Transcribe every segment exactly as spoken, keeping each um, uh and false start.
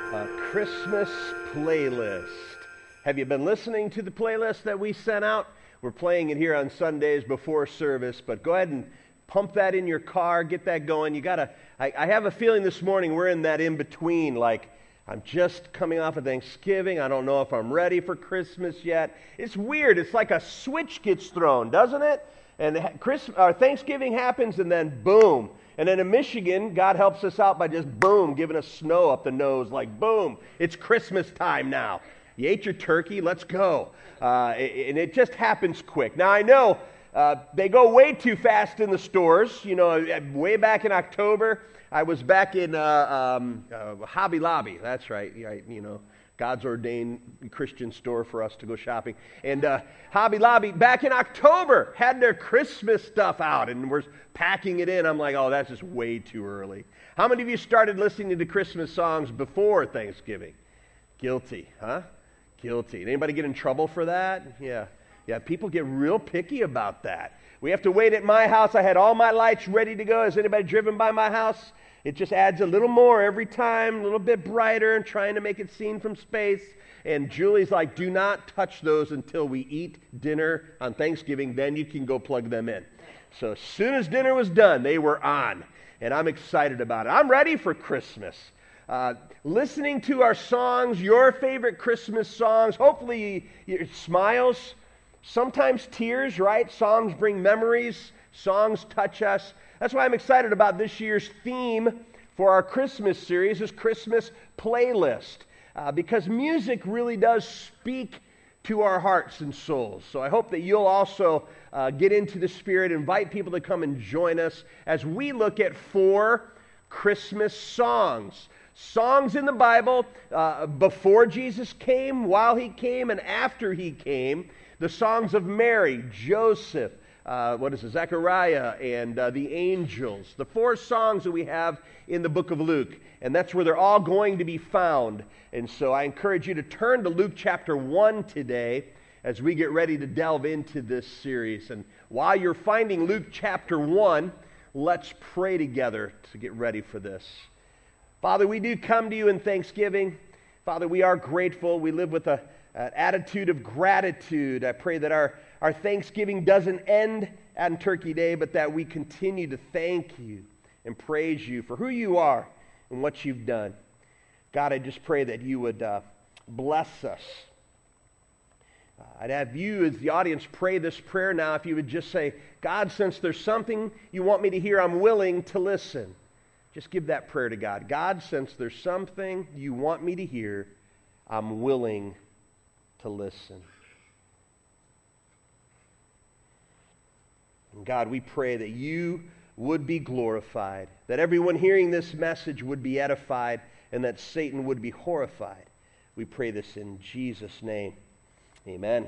A Christmas playlist. Have you been listening to the playlist that we sent out? We're playing it here on Sundays before service, but go ahead and pump that in your car, get that going. You gotta, I, I have a feeling this morning we're in that in-between, like I'm just coming off of Thanksgiving. I don't know if I'm ready for Christmas yet. It's weird. It's like a switch gets thrown, doesn't it? And Christmas, or Thanksgiving happens and then boom. And then in Michigan, God helps us out by just boom, giving us snow up the nose, like boom, it's Christmas time now. You ate your turkey, let's go. Uh, and it just happens quick. Now I know uh, they go way too fast in the stores. You know, way back in October, I was back in uh, um, uh, Hobby Lobby. That's right, right, you know. God's ordained Christian store for us to go shopping. And uh, Hobby Lobby, back in October, had their Christmas stuff out, and we're packing it in. I'm like, oh, that's just way too early. How many of you started listening to Christmas songs before Thanksgiving? Guilty, huh? Guilty. Anybody get in trouble for that? Yeah. Yeah, people get real picky about that. We have to wait at my house. I had all my lights ready to go. Has anybody driven by my house? It just adds a little more every time, a little bit brighter, and trying to make it seen from space. And Julie's like, do not touch those until we eat dinner on Thanksgiving. Then you can go plug them in. So as soon as dinner was done, they were on. And I'm excited about it. I'm ready for Christmas. Uh, listening to our songs, your favorite Christmas songs, hopefully your smiles, sometimes tears, right? Songs bring memories. Songs touch us. That's why I'm excited about this year's theme for our Christmas series, is Christmas playlist, uh, because music really does speak to our hearts and souls. So I hope that you'll also uh, get into the Spirit, invite people to come and join us as we look at four Christmas songs. Songs in the Bible uh, before Jesus came, while he came, and after he came. The songs of Mary, Joseph, Uh, what is it, Zechariah, and uh, the angels. The four songs that we have in the book of Luke. And that's where they're all going to be found. And so I encourage you to turn to Luke chapter one today as we get ready to delve into this series. And while you're finding Luke chapter one, let's pray together to get ready for this. Father, we do come to you in thanksgiving. Father, we are grateful. We live with a, an attitude of gratitude. I pray that our Our Thanksgiving doesn't end on Turkey Day, but that we continue to thank you and praise you for who you are and what you've done. God, I just pray that you would uh, bless us. Uh, I'd have you as the audience pray this prayer now. If you would just say, God, since there's something you want me to hear, I'm willing to listen. Just give that prayer to God. God, since there's something you want me to hear, I'm willing to listen. And God, we pray that you would be glorified, that everyone hearing this message would be edified, and that Satan would be horrified. We pray this in Jesus' name. Amen.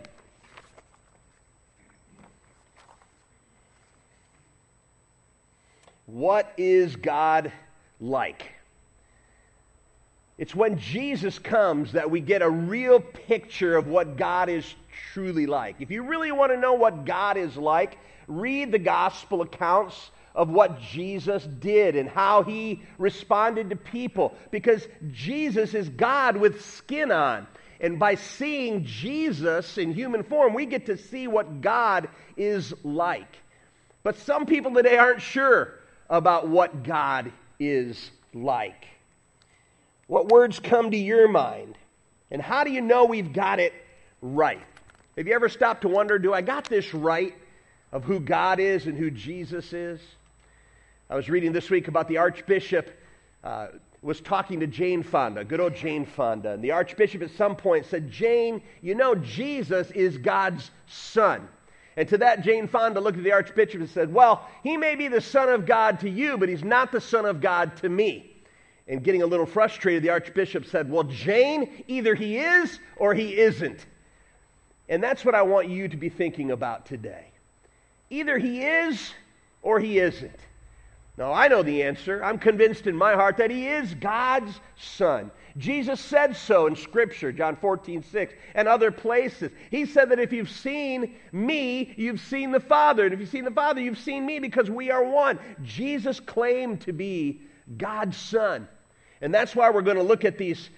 What is God like? It's when Jesus comes that we get a real picture of what God is truly like. If you really want to know what God is like, read the gospel accounts of what Jesus did and how he responded to people. Because Jesus is God with skin on. And by seeing Jesus in human form, we get to see what God is like. But some people today aren't sure about what God is like. What words come to your mind? And how do you know we've got it right? Have you ever stopped to wonder, do I got this right of who God is and who Jesus is? I was reading this week about the Archbishop uh, was talking to Jane Fonda, good old Jane Fonda. And the Archbishop at some point said, Jane, you know Jesus is God's son. And to that, Jane Fonda looked at the Archbishop and said, well, he may be the Son of God to you, but he's not the Son of God to me. And getting a little frustrated, the Archbishop said, well, Jane, either he is or he isn't. And that's what I want you to be thinking about today. Either he is or he isn't. Now, I know the answer. I'm convinced in my heart that he is God's Son. Jesus said so in Scripture, John fourteen six, and other places. He said that if you've seen me, you've seen the Father. And if you've seen the Father, you've seen me, because we are one. Jesus claimed to be God's Son. And that's why we're going to look at these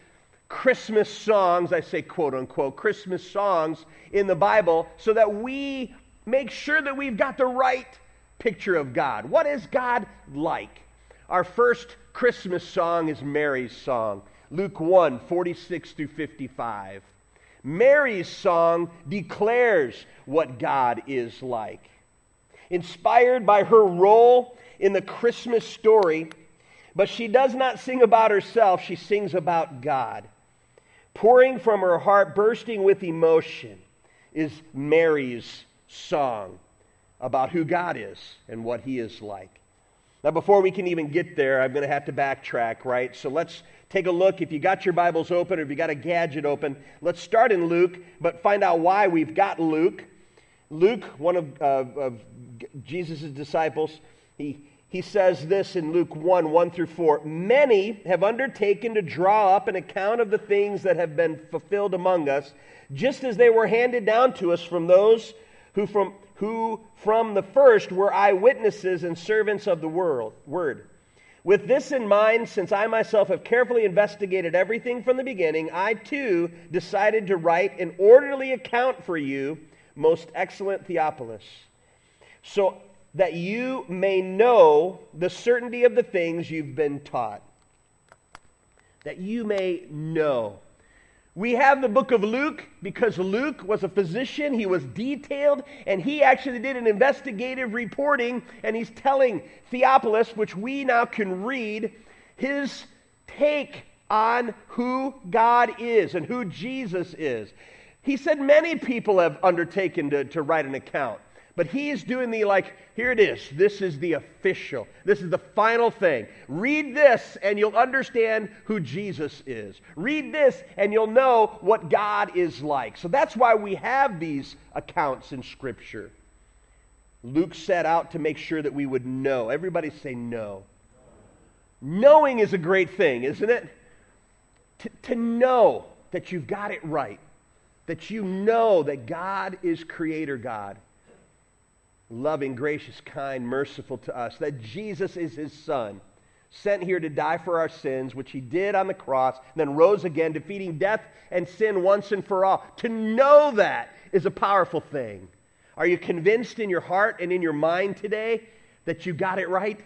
Christmas songs, I say quote unquote, Christmas songs in the Bible so that we make sure that we've got the right picture of God. What is God like? Our first Christmas song is Mary's song, Luke one, forty-six through fifty-five. Mary's song declares what God is like. Inspired by her role in the Christmas story, but she does not sing about herself, she sings about God. Pouring from her heart, bursting with emotion, is Mary's song about who God is and what He is like. Now, before we can even get there, I'm going to have to backtrack, right? So let's take a look. If you got your Bibles open or if you got a gadget open, let's start in Luke, but find out why we've got Luke. Luke, one of, uh, of Jesus' disciples, he, he says this in Luke one, one through four. Many have undertaken to draw up an account of the things that have been fulfilled among us, just as they were handed down to us from those who from who from the first were eyewitnesses and servants of the world, word. With this in mind, since I myself have carefully investigated everything from the beginning, I too decided to write an orderly account for you, most excellent Theophilus, so that you may know the certainty of the things you've been taught. That you may know. We have the book of Luke because Luke was a physician. He was detailed, and he actually did an investigative reporting, and he's telling Theophilus, which we now can read, his take on who God is and who Jesus is. He said many people have undertaken to, to write an account, but he is doing the like, here it is. This is the official. This is the final thing. Read this and you'll understand who Jesus is. Read this and you'll know what God is like. So that's why we have these accounts in Scripture. Luke set out to make sure that we would know. Everybody say no. Knowing is a great thing, isn't it? To, to know that you've got it right. That you know that God is Creator God. Loving, gracious, kind, merciful to us. That Jesus is His Son, sent here to die for our sins, which He did on the cross, and then rose again, defeating death and sin once and for all. To know that is a powerful thing. Are you convinced in your heart and in your mind today that you got it right?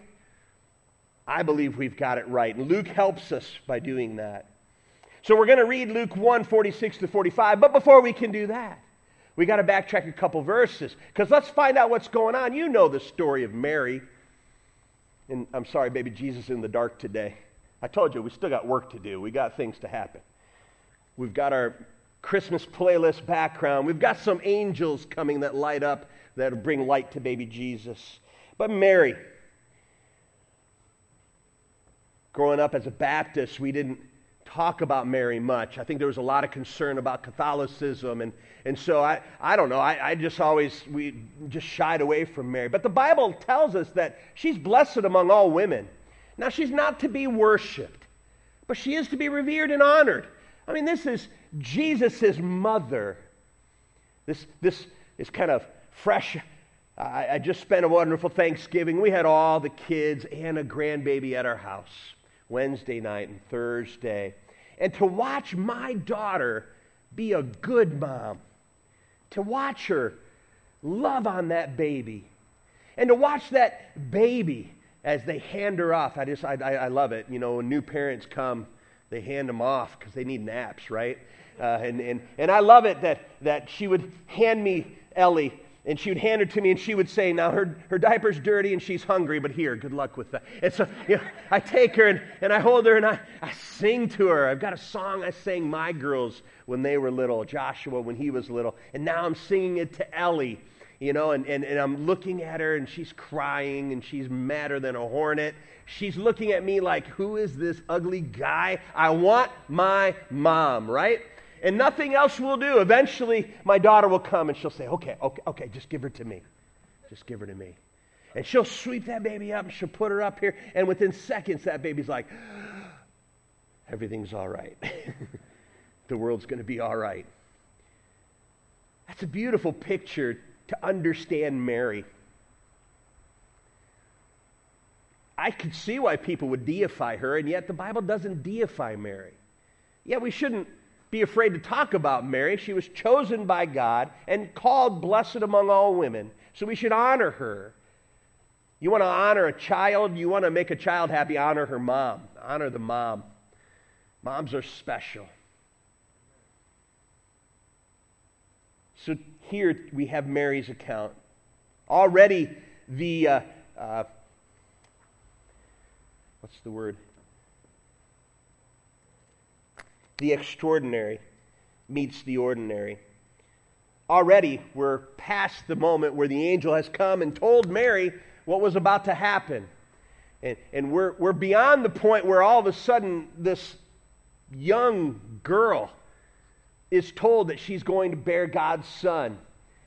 I believe we've got it right. And Luke helps us by doing that. So we're going to read Luke one, forty-six to forty-five. But before we can do that, we got to backtrack a couple verses, because let's find out what's going on. You know the story of Mary. And I'm sorry, baby Jesus in the dark today. I told you, we still got work to do. We got things to happen. We've got our Christmas playlist background. We've got some angels coming that light up, that'll bring light to baby Jesus. But Mary, growing up as a Baptist, we didn't talk about Mary much. I think there was a lot of concern about Catholicism, and, and so I, I don't know, I, I just always, we just shied away from Mary. But the Bible tells us that she's blessed among all women. Now, she's not to be worshipped, but she is to be revered and honored. I mean, this is Jesus' mother. This, this is kind of fresh. I, I just spent a wonderful Thanksgiving. We had all the kids and a grandbaby at our house Wednesday night and Thursday. And to watch my daughter be a good mom, to watch her love on that baby, and to watch that baby as they hand her off. I just, I, I love it. You know, when new parents come, they hand them off because they need naps, right? Uh, and, and, and I love it that, that she would hand me Ellie, and she would hand her to me, and she would say, now her, her diaper's dirty and she's hungry, but here, good luck with that. And so you know, I take her and, and I hold her and I, I sing to her. I've got a song I sang my girls when they were little, Joshua when he was little, and now I'm singing it to Ellie, you know, and, and, and I'm looking at her and she's crying and she's madder than a hornet. She's looking at me like, who is this ugly guy? I want my mom, right? And nothing else will do. Eventually, my daughter will come and she'll say, okay, okay, okay, just give her to me. Just give her to me. And she'll sweep that baby up and she'll put her up here. And within seconds, that baby's like, everything's all right. The world's going to be all right. That's a beautiful picture to understand Mary. I could see why people would deify her, and yet the Bible doesn't deify Mary. Yeah, we shouldn't be afraid to talk about Mary. She was chosen by God and called blessed among all women. So we should honor her. You want to honor a child, you want to make a child happy, honor her mom. Honor the mom. Moms are special. So here we have Mary's account. Already the, uh, uh, what's the word? The extraordinary meets the ordinary. Already we're past the moment where the angel has come and told Mary what was about to happen. And, and we're, we're beyond the point where all of a sudden this young girl is told that she's going to bear God's son.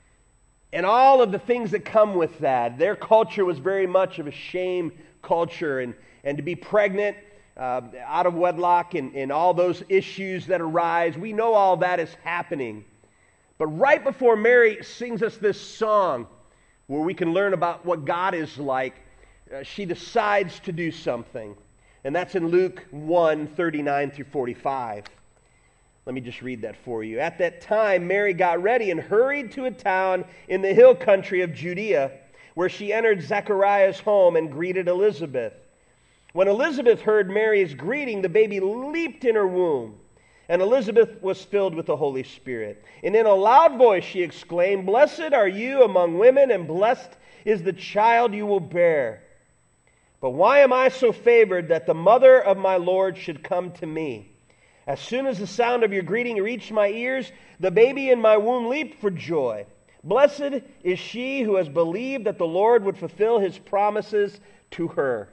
And all of the things that come with that. Their culture was very much of a shame culture. And, and to be pregnant uh, out of wedlock and, and all those issues that arise, we know all that is happening. But right before Mary sings us this song, where we can learn about what God is like, uh, she decides to do something. And that's in Luke one, thirty-nine through forty-five. Let me just read that for you. At that time, Mary got ready and hurried to a town in the hill country of Judea, where she entered Zechariah's home and greeted Elizabeth. When Elizabeth heard Mary's greeting, the baby leaped in her womb. And Elizabeth was filled with the Holy Spirit. And in a loud voice she exclaimed, "Blessed are you among women, and blessed is the child you will bear. But why am I so favored that the mother of my Lord should come to me? As soon as the sound of your greeting reached my ears, the baby in my womb leaped for joy. Blessed is she who has believed that the Lord would fulfill his promises to her."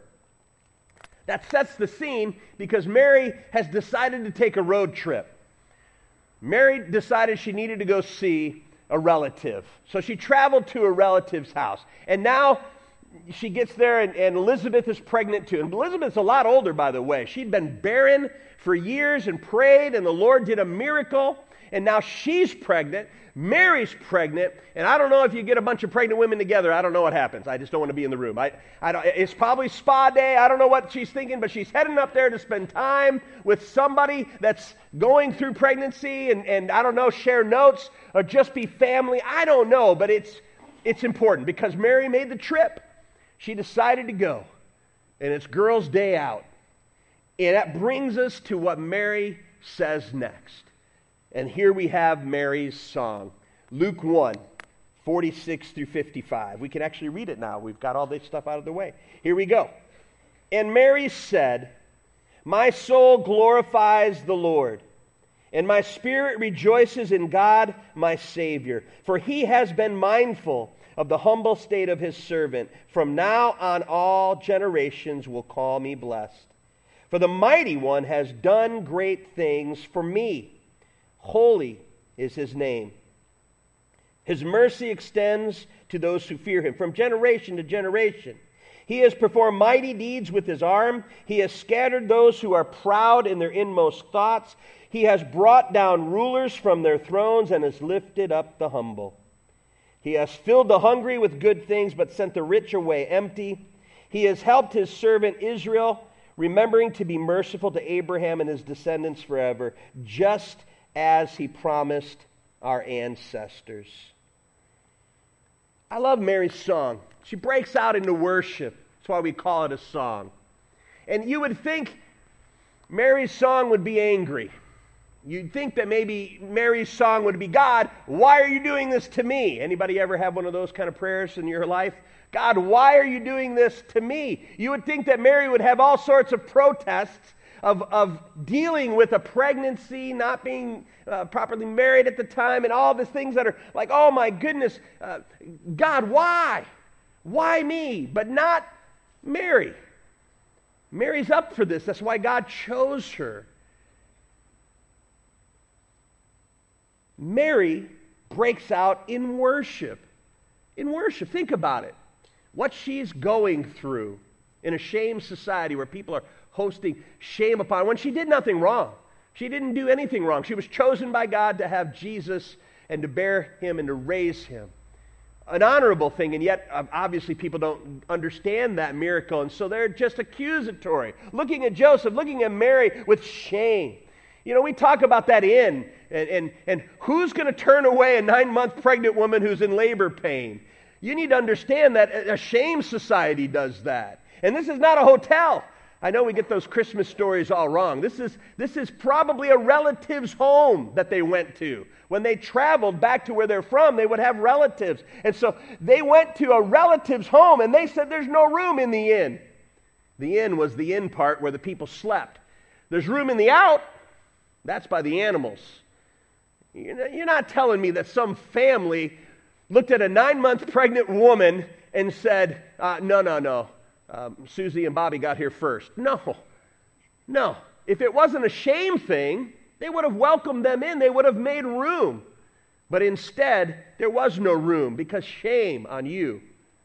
That sets the scene because Mary has decided to take a road trip. Mary decided she needed to go see a relative. So she traveled to a relative's house. And now she gets there and, and Elizabeth is pregnant too. And Elizabeth's a lot older, by the way. She'd been barren for years and prayed, and the Lord did a miracle. And now she's pregnant. Mary's pregnant. And I don't know if you get a bunch of pregnant women together. I don't know what happens. I just don't want to be in the room. I, I don't, it's probably spa day. I don't know what she's thinking, but she's heading up there to spend time with somebody that's going through pregnancy and, and I don't know, share notes or just be family. I don't know, but it's, it's important because Mary made the trip. She decided to go. And it's girls' day out. And that brings us to what Mary says next. And here we have Mary's song. Luke one, forty-six through fifty-five. We can actually read it now. We've got all this stuff out of the way. Here we go. And Mary said, "My soul glorifies the Lord, and my spirit rejoices in God my Savior. For he has been mindful of the humble state of his servant. From now on all generations will call me blessed. For the Mighty One has done great things for me. Holy is his name. His mercy extends to those who fear him from generation to generation. He has performed mighty deeds with his arm. He has scattered those who are proud in their inmost thoughts. He has brought down rulers from their thrones and has lifted up the humble. He has filled the hungry with good things, but sent the rich away empty. He has helped his servant Israel, remembering to be merciful to Abraham and his descendants forever, just as he promised our ancestors." I love Mary's song. She breaks out into worship. That's why we call it a song. And you would think Mary's song would be angry. You'd think that maybe Mary's song would be, "God, why are you doing this to me?" Anybody ever have one of those kind of prayers in your life? "God, why are you doing this to me?" You would think that Mary would have all sorts of protests of, of dealing with a pregnancy, not being uh, properly married at the time, and all these things that are like, oh my goodness, uh, God, why? Why me? But not Mary. Mary's up for this. That's why God chose her. Mary breaks out in worship. In worship. Think about it. What she's going through in a shame society where people are hosting shame upon her when she did nothing wrong. She didn't do anything wrong. She was chosen by God to have Jesus and to bear him and to raise him. An honorable thing, and yet obviously people don't understand that miracle, and so they're just accusatory. Looking at Joseph, looking at Mary with shame. You know, we talk about that inn, and, and, and who's going to turn away a nine-month pregnant woman who's in labor pain? You need to understand that a shame society does that. And this is not a hotel. I know we get those Christmas stories all wrong. This is, this is probably a relative's home that they went to. When they traveled back to where they're from, they would have relatives. And so they went to a relative's home, and they said there's no room in the inn. The inn was the in part where the people slept. There's room in the out. That's by the animals. You're not telling me that some family looked at a nine-month pregnant woman and said, uh, no, no, no. Um, Susie and Bobby got here first. No. No. If it wasn't a shame thing, they would have welcomed them in. They would have made room. But instead, there was no room because shame on you.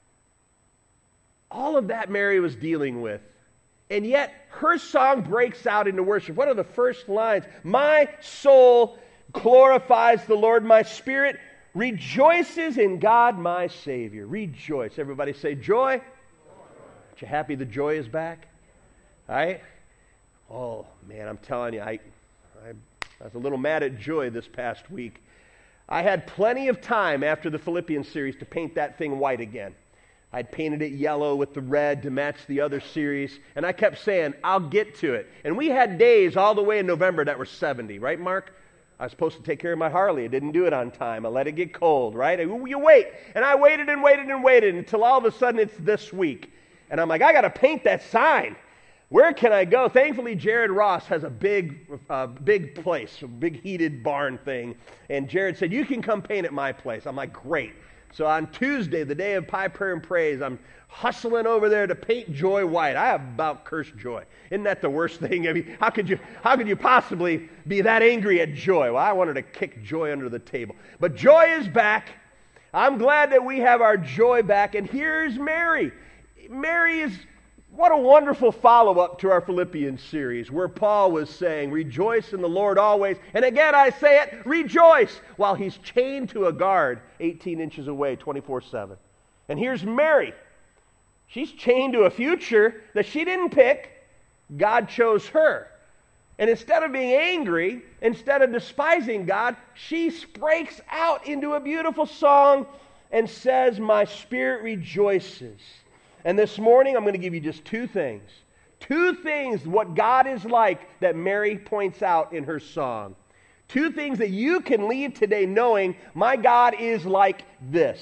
All of that Mary was dealing with. And yet, her song breaks out into worship. What are the first lines? My soul glorifies the Lord. My spirit rejoices in God, my Savior. Rejoice. Everybody say joy. Aren't you happy the joy is back? All right? Oh, man, I'm telling you, I, I, I was a little mad at Joy this past week. I had plenty of time after the Philippians series to paint that thing white again. I'd painted it yellow with the red to match the other series, and I kept saying, I'll get to it. And we had days all the way in November that were seventy, right, Mark? I was supposed to take care of my Harley. I didn't do it on time. I let it get cold, right? You wait. And I waited and waited and waited until all of a sudden it's this week. And I'm like, I got to paint that sign. Where can I go? Thankfully, Jared Ross has a big, uh, big place, a big heated barn thing. And Jared said, you can come paint at my place. I'm like, great. So on Tuesday, the day of pie, prayer, and praise, I'm hustling over there to paint Joy white. I have about cursed Joy. Isn't that the worst thing? I mean, how could you, how could you possibly be that angry at Joy? Well, I wanted to kick Joy under the table. But Joy is back. I'm glad that we have our Joy back. And here's Mary. Mary is, what a wonderful follow-up to our Philippians series where Paul was saying, rejoice in the Lord always. And again, I say it, rejoice, while he's chained to a guard eighteen inches away, twenty-four seven. And here's Mary. She's chained to a future that she didn't pick. God chose her. And instead of being angry, instead of despising God, she breaks out into a beautiful song and says, my spirit rejoices. And this morning, I'm going to give you just two things. Two things, what God is like, that Mary points out in her song. Two things that you can leave today knowing, my God is like this.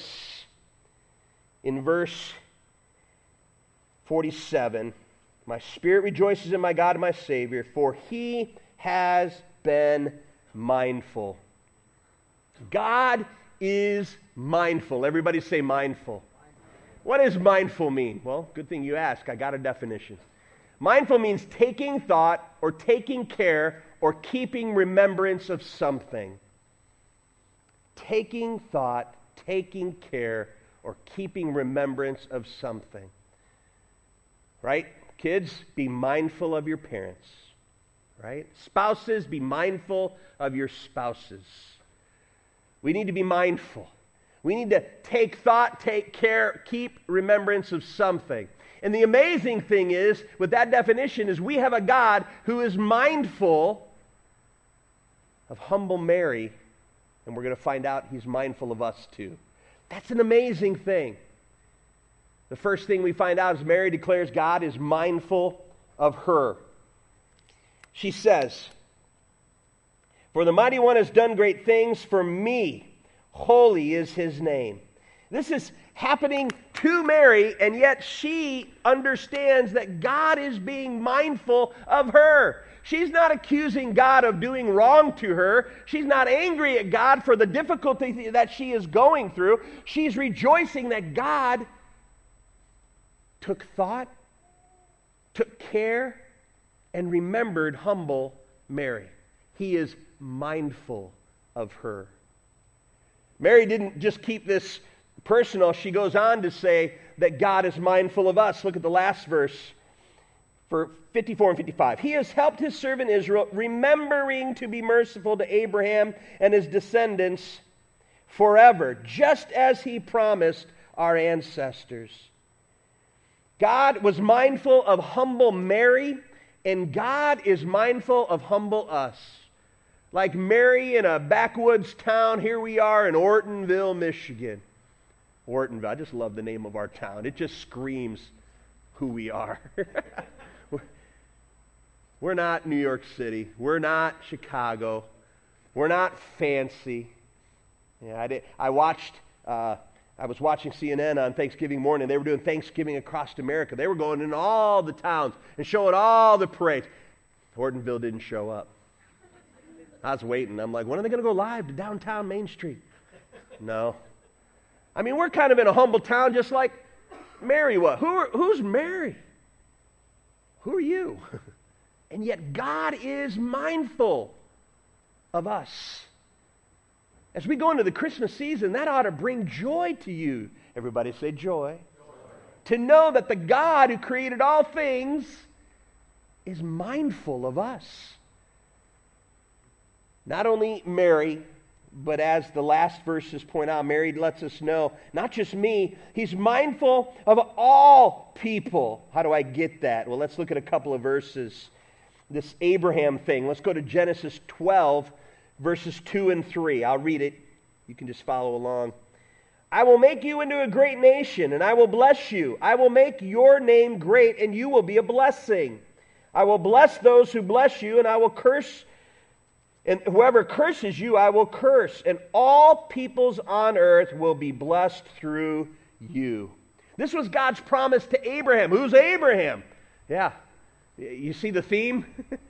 In verse forty-seven, my spirit rejoices in my God and my Savior, for He has been mindful. God is mindful. Everybody say mindful. What does mindful mean? Well, good thing you ask. I got a definition. Mindful means taking thought or taking care or keeping remembrance of something. Taking thought, taking care, or keeping remembrance of something. Right? Kids, be mindful of your parents. Right? Spouses, be mindful of your spouses. We need to be mindful. We need to take thought, take care, keep remembrance of something. And the amazing thing is, with that definition, is we have a God who is mindful of humble Mary, and we're going to find out He's mindful of us too. That's an amazing thing. The first thing we find out is Mary declares God is mindful of her. She says, for the Mighty One has done great things for me. Holy is His name. This is happening to Mary, and yet she understands that God is being mindful of her. She's not accusing God of doing wrong to her. She's not angry at God for the difficulty that she is going through. She's rejoicing that God took thought, took care, and remembered humble Mary. He is mindful of her. Mary didn't just keep this personal. She goes on to say that God is mindful of us. Look at the last verse for fifty-four and fifty-five. He has helped His servant Israel, remembering to be merciful to Abraham and his descendants forever, just as He promised our ancestors. God was mindful of humble Mary, and God is mindful of humble us. Like Mary in a backwoods town, here we are in Ortonville, Michigan. Ortonville, I just love the name of our town. It just screams who we are. We're not New York City. We're not Chicago. We're not fancy. Yeah, I did. I watched. Uh, I was watching C N N on Thanksgiving morning. They were doing Thanksgiving across America. They were going in all the towns and showing all the parades. Ortonville didn't show up. I was waiting. I'm like, when are they going to go live to downtown Main Street? No. I mean, we're kind of in a humble town just like Mary was. Who are, who's Mary? Who are you? And yet God is mindful of us. As we go into the Christmas season, that ought to bring joy to you. Everybody say joy. Joy. To know that the God who created all things is mindful of us. Not only Mary, but as the last verses point out, Mary lets us know, not just me, he's mindful of all people. How do I get that? Well, let's look at a couple of verses. This Abraham thing. Let's go to Genesis twelve, verses two and three. I'll read it. You can just follow along. I will make you into a great nation, and I will bless you. I will make your name great, and you will be a blessing. I will bless those who bless you, and I will curse And whoever curses you, I will curse. And all peoples on earth will be blessed through you. This was God's promise to Abraham. Who's Abraham? Yeah. You see the theme?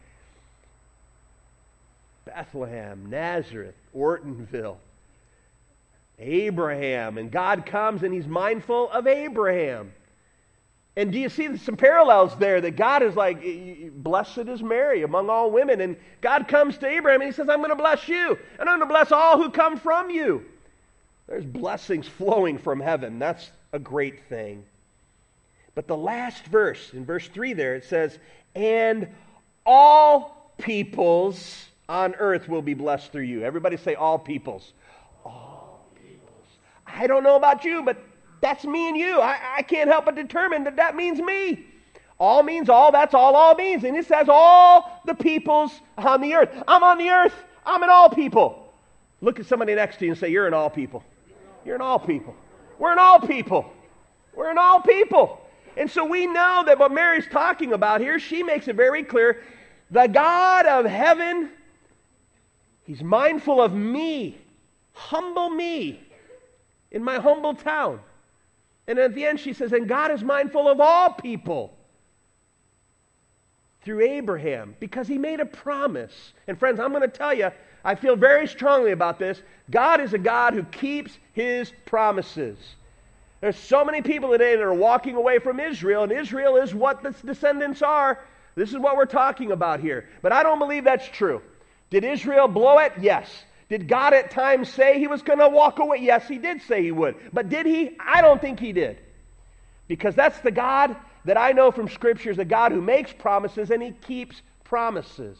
Bethlehem, Nazareth, Ortonville. Abraham. And God comes and he's mindful of Abraham. And do you see some parallels there that God is like, blessed is Mary among all women. And God comes to Abraham and he says, I'm going to bless you. And I'm going to bless all who come from you. There's blessings flowing from heaven. That's a great thing. But the last verse, in verse three there, it says, and all peoples on earth will be blessed through you. Everybody say all peoples. All peoples. I don't know about you, but that's me and you. I, I can't help but determine that that means me. All means all. That's all all means. And it says all the peoples on the earth. I'm on the earth. I'm an all people. Look at somebody next to you and say, you're an all people. You're an all people. We're an all people. We're an all people. And so we know that what Mary's talking about here, she makes it very clear. The God of heaven, he's mindful of me. Humble me in my humble town. And at the end she says, and God is mindful of all people through Abraham because he made a promise. And friends, I'm going to tell you, I feel very strongly about this. God is a God who keeps his promises. There's so many people today that are walking away from Israel, and Israel is what the descendants are. This is what we're talking about here. But I don't believe that's true. Did Israel blow it? Yes. Did God at times say he was going to walk away? Yes, he did say he would. But did he? I don't think he did. Because that's the God that I know from Scripture is a God who makes promises and he keeps promises.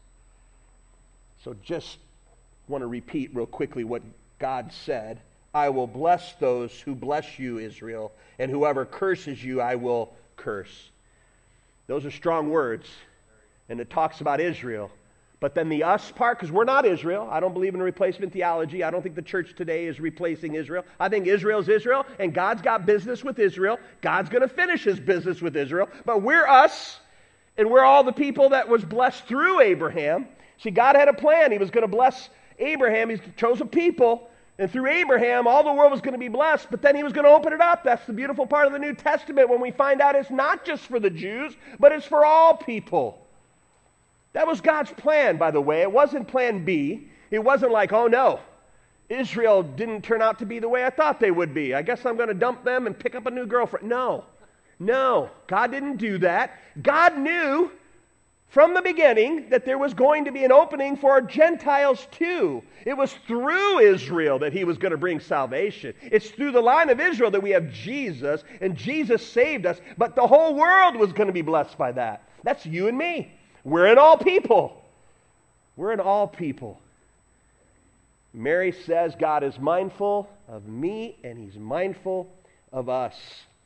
So just want to repeat real quickly what God said. I will bless those who bless you, Israel, and whoever curses you, I will curse. Those are strong words. And it talks about Israel. But then the us part, because we're not Israel. I don't believe in replacement theology. I don't think the church today is replacing Israel. I think Israel's Israel, and God's got business with Israel. God's going to finish his business with Israel. But we're us, and we're all the people that was blessed through Abraham. See, God had a plan. He was going to bless Abraham. He chose a people, and through Abraham, all the world was going to be blessed. But then he was going to open it up. That's the beautiful part of the New Testament when we find out it's not just for the Jews, but it's for all people. That was God's plan, by the way. It wasn't plan B. It wasn't like, oh no, Israel didn't turn out to be the way I thought they would be. I guess I'm going to dump them and pick up a new girlfriend. No, no, God didn't do that. God knew from the beginning that there was going to be an opening for Gentiles too. It was through Israel that he was going to bring salvation. It's through the line of Israel that we have Jesus, and Jesus saved us, but the whole world was going to be blessed by that. That's you and me. We're in all people. We're in all people. Mary says God is mindful of me and he's mindful of us.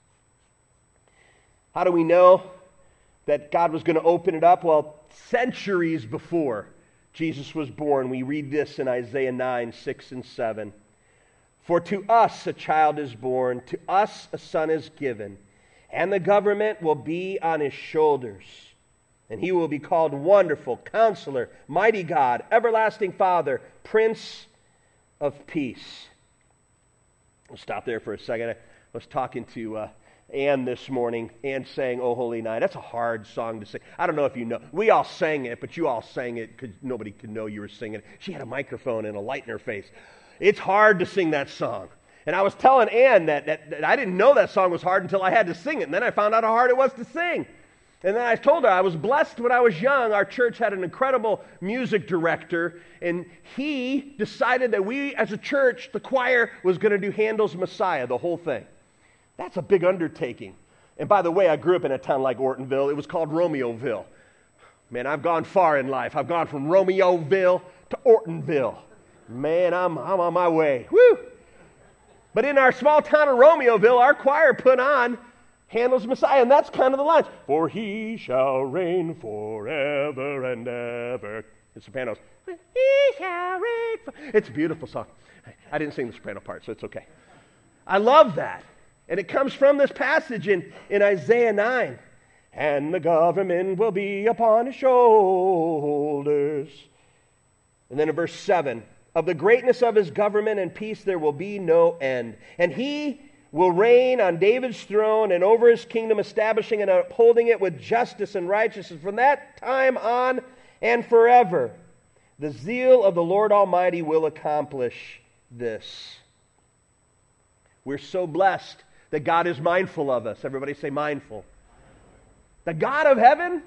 How do we know that God was going to open it up? Well, centuries before, Jesus was born. We read this in Isaiah nine, six and seven. For to us a child is born, to us a son is given, and the government will be on his shoulders. And he will be called Wonderful, Counselor, Mighty God, Everlasting Father, Prince of Peace. I'll stop there for a second. I was talking to uh, Ann this morning. Ann sang "O Holy Night." That's a hard song to sing. I don't know if you know. We all sang it, but you all sang it because nobody could know you were singing it. She had a microphone and a light in her face. It's hard to sing that song. And I was telling Ann that, that, that I didn't know that song was hard until I had to sing it. And then I found out how hard it was to sing. And then I told her I was blessed when I was young. Our church had an incredible music director, and he decided that we as a church, the choir, was going to do Handel's Messiah, the whole thing. That's a big undertaking. And by the way, I grew up in a town like Ortonville. It was called Romeoville. Man, I've gone far in life. I've gone from Romeoville to Ortonville. Man, I'm, I'm on my way. Woo! But in our small town of Romeoville, our choir put on Handel's Messiah, and that's kind of the lines. For he shall reign forever and ever. The sopranos. He shall reign for... It's a beautiful song. I didn't sing the soprano part, so it's okay. I love that. And it comes from this passage in, in Isaiah nine. And the government will be upon his shoulders. And then in verse seven. Of the greatness of his government and peace there will be no end. And he will reign on David's throne and over his kingdom, establishing and upholding it with justice and righteousness from that time on and forever. The zeal of the Lord Almighty will accomplish this. We're so blessed that God is mindful of us. Everybody say mindful. The God of heaven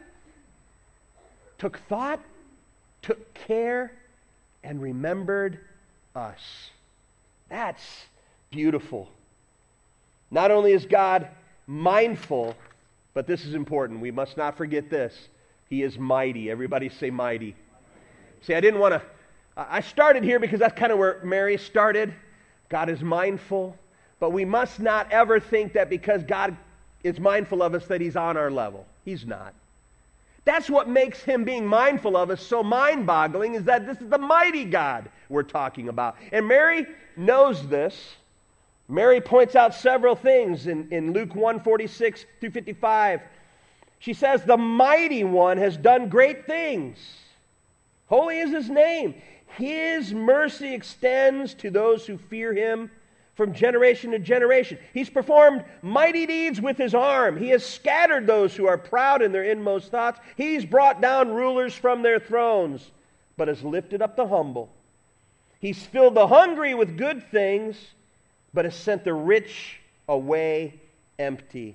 took thought, took care, and remembered us. That's beautiful. Not only is God mindful, but this is important. We must not forget this. He is mighty. Everybody say mighty. See, I didn't want to... I started here because that's kind of where Mary started. God is mindful. But we must not ever think that because God is mindful of us that He's on our level. He's not. That's what makes Him being mindful of us so mind-boggling, is that this is the mighty God we're talking about. And Mary knows this. Mary points out several things in, in Luke one, forty-six through fifty-five. She says, the mighty one has done great things. Holy is His name. His mercy extends to those who fear Him from generation to generation. He's performed mighty deeds with His arm. He has scattered those who are proud in their inmost thoughts. He's brought down rulers from their thrones, but has lifted up the humble. He's filled the hungry with good things, but has sent the rich away empty.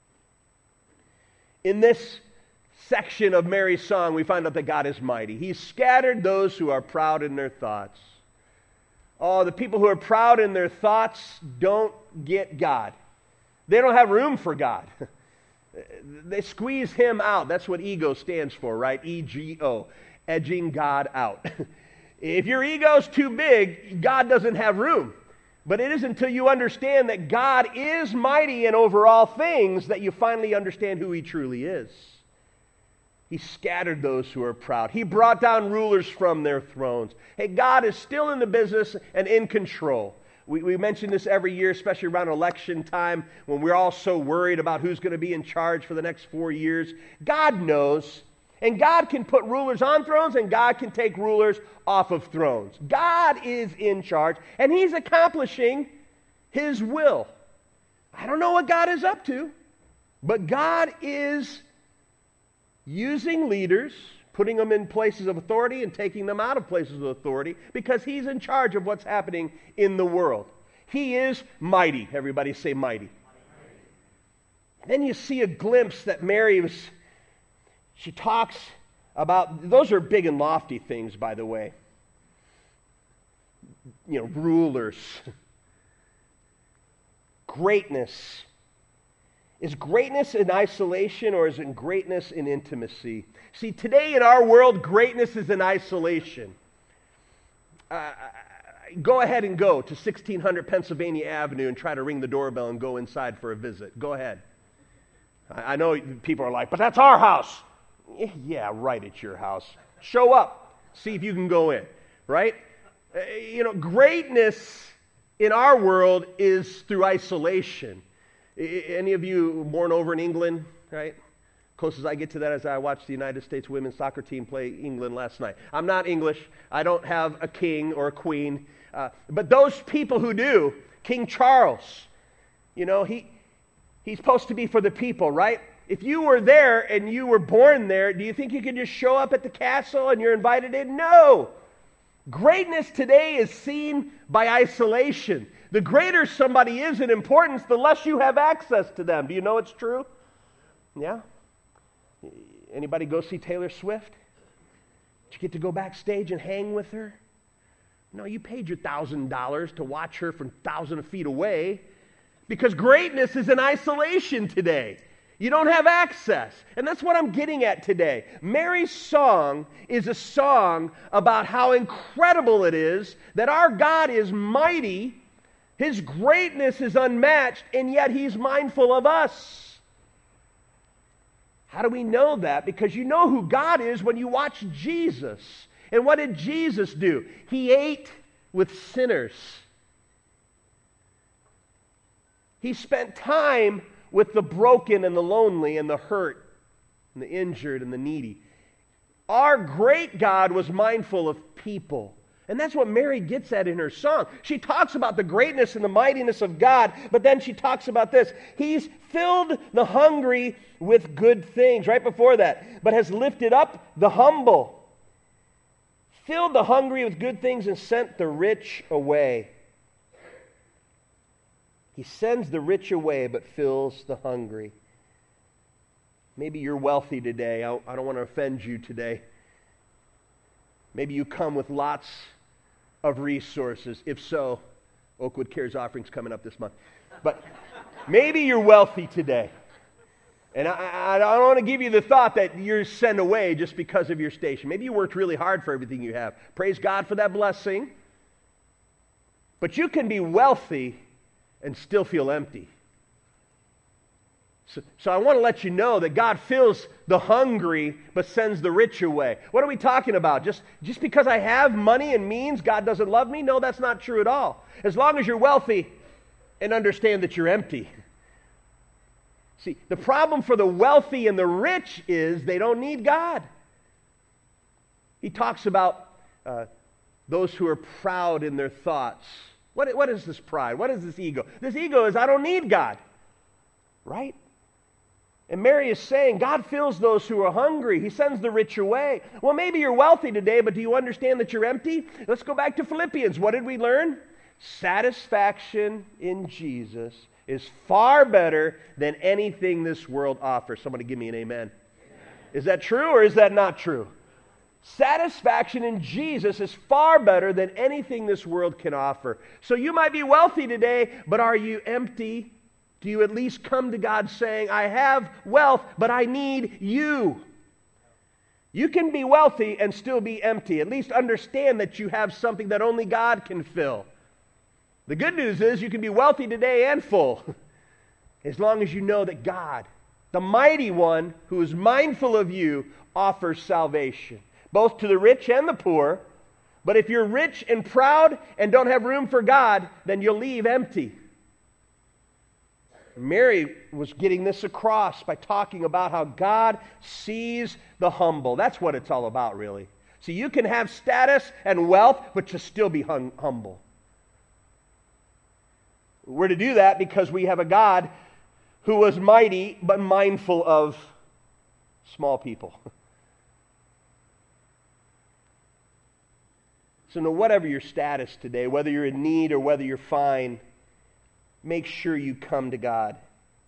In this section of Mary's song, we find out that God is mighty. He's scattered those who are proud in their thoughts. Oh, the people who are proud in their thoughts don't get God. They don't have room for God. They squeeze Him out. That's what ego stands for, right? E G O, edging God out. If your ego's too big, God doesn't have room. But it isn't until you understand that God is mighty and over all things that you finally understand who He truly is. He scattered those who are proud. He brought down rulers from their thrones. Hey, God is still in the business and in control. We, we mention this every year, especially around election time, when we're all so worried about who's going to be in charge for the next four years. God knows. And God can put rulers on thrones, and God can take rulers off of thrones. God is in charge, and He's accomplishing His will. I don't know what God is up to, but God is using leaders, putting them in places of authority and taking them out of places of authority, because He's in charge of what's happening in the world. He is mighty. Everybody say mighty. And then you see a glimpse that Mary was... She talks about, those are big and lofty things, by the way. You know, rulers. Greatness. Is greatness in isolation, or is it greatness in intimacy? See, today in our world, greatness is in isolation. Uh, go ahead and go to sixteen hundred Pennsylvania Avenue and try to ring the doorbell and go inside for a visit. Go ahead. I, I know people are like, but that's our house. Yeah, right, it's your house. Show up. See if you can go in, right? Uh, you know, greatness in our world is through isolation. I, any of you born over in England, right? Closest I get to that is I watched the United States women's soccer team play England last night. I'm not English. I don't have a king or a queen. Uh, but those people who do, King Charles, you know, he he's supposed to be for the people, right? If you were there and you were born there, do you think you could just show up at the castle and you're invited in? No. Greatness today is seen by isolation. The greater somebody is in importance, the less you have access to them. Do you know it's true? Yeah? Anybody go see Taylor Swift? Did you get to go backstage and hang with her? No, you paid your thousand dollars to watch her from thousand feet away, because greatness is in isolation today. You don't have access. And that's what I'm getting at today. Mary's song is a song about how incredible it is that our God is mighty, His greatness is unmatched, and yet He's mindful of us. How do we know that? Because you know who God is when you watch Jesus. And what did Jesus do? He ate with sinners. He spent time with the broken and the lonely and the hurt and the injured and the needy. Our great God was mindful of people. And that's what Mary gets at in her song. She talks about the greatness and the mightiness of God, but then she talks about this. He's filled the hungry with good things, right before that, but has lifted up the humble. Filled the hungry with good things and sent the rich away. He sends the rich away, but fills the hungry. Maybe you're wealthy today. I don't want to offend you today. Maybe you come with lots of resources. If so, Oakwood Cares offering's coming up this month. But maybe you're wealthy today. And I, I don't want to give you the thought that you're sent away just because of your station. Maybe you worked really hard for everything you have. Praise God for that blessing. But you can be wealthy and still feel empty. So, so I want to let you know that God fills the hungry but sends the rich away. What are we talking about? Just, just because I have money and means, God doesn't love me? No, that's not true at all. As long as you're wealthy and understand that you're empty. See, the problem for the wealthy and the rich is they don't need God. He talks about uh, those who are proud in their thoughts. What, what is this pride? What is this ego? This ego is, I don't need God. Right? And Mary is saying, God fills those who are hungry. He sends the rich away. Well, maybe you're wealthy today, but do you understand that you're empty? Let's go back to Philippians. What did we learn? Satisfaction in Jesus is far better than anything this world offers. Somebody give me an amen. Amen. Is that true or is that not true? Satisfaction in Jesus is far better than anything this world can offer. So you might be wealthy today, but are you empty? Do you at least come to God saying, I have wealth, but I need you? You can be wealthy and still be empty. At least understand that you have something that only God can fill. The good news is you can be wealthy today and full, as long as you know that God, the mighty one who is mindful of you, offers salvation, both to the rich and the poor. But if you're rich and proud and don't have room for God, then you'll leave empty. Mary was getting this across by talking about how God sees the humble. That's what it's all about, really. See, you can have status and wealth, but you'll still be hum- humble. We're to do that because we have a God who was mighty, but mindful of small people. So no, whatever your status today, whether you're in need or whether you're fine, make sure you come to God.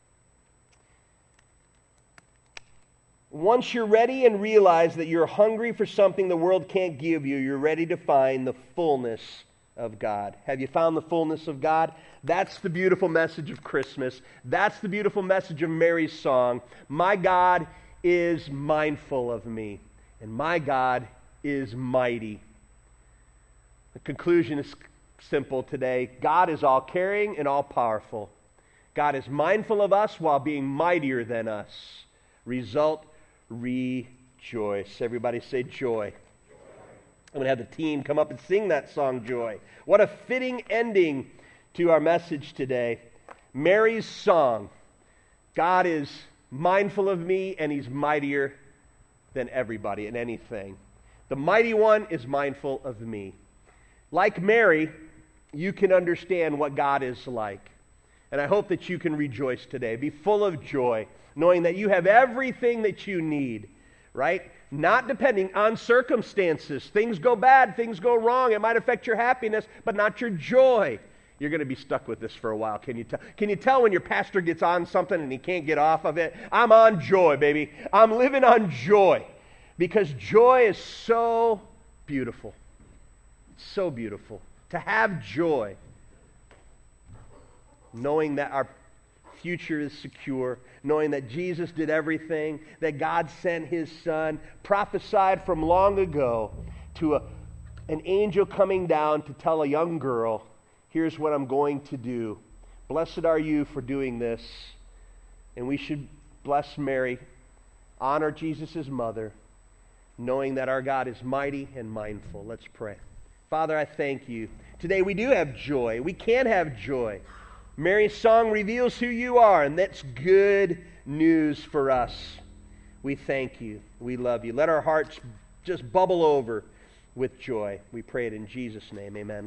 Once you're ready and realize that you're hungry for something the world can't give you, you're ready to find the fullness of God. Have you found the fullness of God? That's the beautiful message of Christmas. That's the beautiful message of Mary's song. My God is mindful of me, and my God is mighty. The conclusion is simple today. God is all-caring and all-powerful. God is mindful of us while being mightier than us. Result, rejoice. Everybody say joy. I'm going to have the team come up and sing that song, Joy. What a fitting ending to our message today. Mary's song. God is mindful of me, and He's mightier than everybody and anything. The mighty one is mindful of me. Like Mary, you can understand what God is like. And I hope that you can rejoice today. Be full of joy, knowing that you have everything that you need, right? Not depending on circumstances. Things go bad, things go wrong. It might affect your happiness, but not your joy. You're going to be stuck with this for a while. Can you tell? Can you tell when your pastor gets on something and he can't get off of it? I'm on joy, baby. I'm living on joy. Because joy is so beautiful. So beautiful. To have joy. Knowing that our future is secure, knowing that Jesus did everything, that God sent His Son, prophesied from long ago to a, an angel coming down to tell a young girl, here's what I'm going to do. Blessed are you for doing this. And we should bless Mary, honor Jesus' mother, knowing that our God is mighty and mindful. Let's pray. Father, I thank you. Today we do have joy. We can have joy. Mary's song reveals who you are, and that's good news for us. We thank you. We love you. Let our hearts just bubble over with joy. We pray it in Jesus' name. Amen.